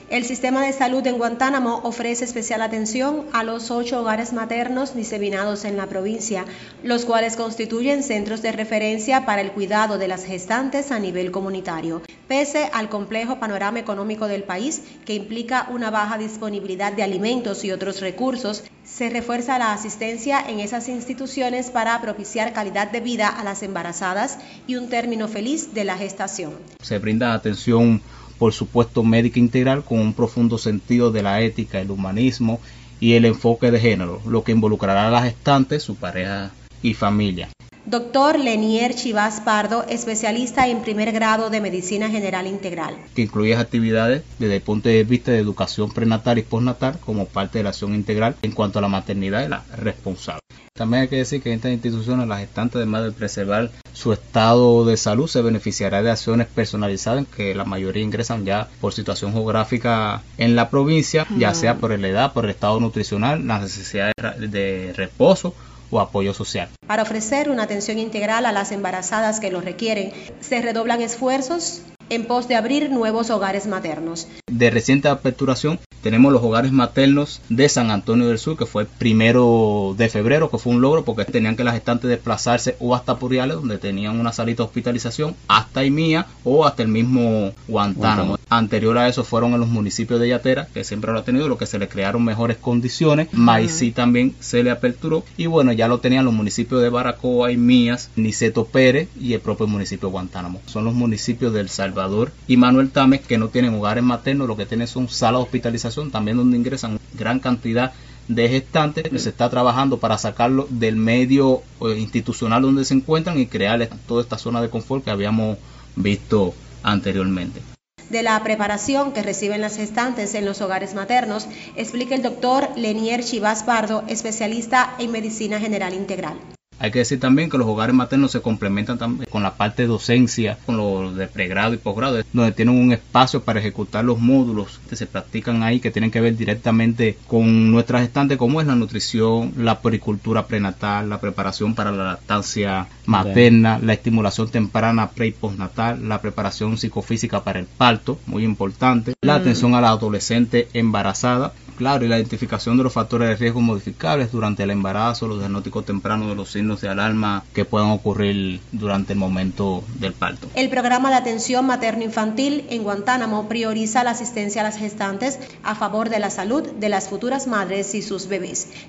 El sistema de salud en Guantánamo ofrece especial atención a los 8 hogares maternos diseminados en la provincia, los cuales constituyen centros de referencia para el cuidado de las gestantes a nivel comunitario. Pese al complejo panorama económico del país, que implica una baja disponibilidad de alimentos y otros recursos, se refuerza la asistencia en esas instituciones para propiciar calidad de vida a las embarazadas y un término feliz de la gestación. Se brinda atención, por supuesto, médica integral con un profundo sentido de la ética, el humanismo y el enfoque de género, lo que involucrará a la gestante, su pareja y familia. Doctor Lenier Chivas Pardo, especialista en primer grado de Medicina General Integral. Que incluye actividades desde el punto de vista de educación prenatal y postnatal como parte de la acción integral en cuanto a la maternidad y la responsable. También hay que decir que en estas instituciones la gestante, además de preservar su estado de salud, se beneficiará de acciones personalizadas en que la mayoría ingresan ya por situación geográfica en la provincia, ya sea por la edad, por el estado nutricional, las necesidades de reposo o apoyo social. Para ofrecer una atención integral a las embarazadas que lo requieren, se redoblan esfuerzos en pos de abrir nuevos hogares maternos. De reciente aperturación tenemos los hogares maternos de San Antonio del Sur, que fue el 1 de febrero, que fue un logro porque tenían que las gestantes desplazarse o hasta Puriales, donde tenían una salita de hospitalización, hasta Imía o hasta el mismo Guantánamo. Anterior a eso fueron en los municipios de Yatera, que siempre lo ha tenido, lo que se le crearon mejores condiciones. Maicí también se le aperturó y bueno, ya lo tenían los municipios de Baracoa, Imías, Niceto Pérez y el propio municipio de Guantánamo. Son los municipios del Salvador y Manuel Tames que no tienen hogares maternos, lo que tienen son salas de hospitalización, también donde ingresan gran cantidad de gestantes. Se está trabajando para sacarlo del medio institucional donde se encuentran y crear toda esta zona de confort que habíamos visto anteriormente. De la preparación que reciben las gestantes en los hogares maternos, explica el doctor Lenier Chivas Pardo, especialista en Medicina General Integral. Hay que decir también que los hogares maternos se complementan también con la parte de docencia, con los de pregrado y posgrado, donde tienen un espacio para ejecutar los módulos que se practican ahí, que tienen que ver directamente con nuestras gestantes, como es la nutrición, la puericultura prenatal, la preparación para la lactancia materna, la estimulación temprana pre y postnatal, la preparación psicofísica para el parto, muy importante, la atención a la adolescente embarazada, claro, y la identificación de los factores de riesgo modificables durante el embarazo, los diagnósticos tempranos de los signos de alarma que puedan ocurrir durante el momento del parto. El programa de atención materno-infantil en Guantánamo prioriza la asistencia a las gestantes a favor de la salud de las futuras madres y sus bebés.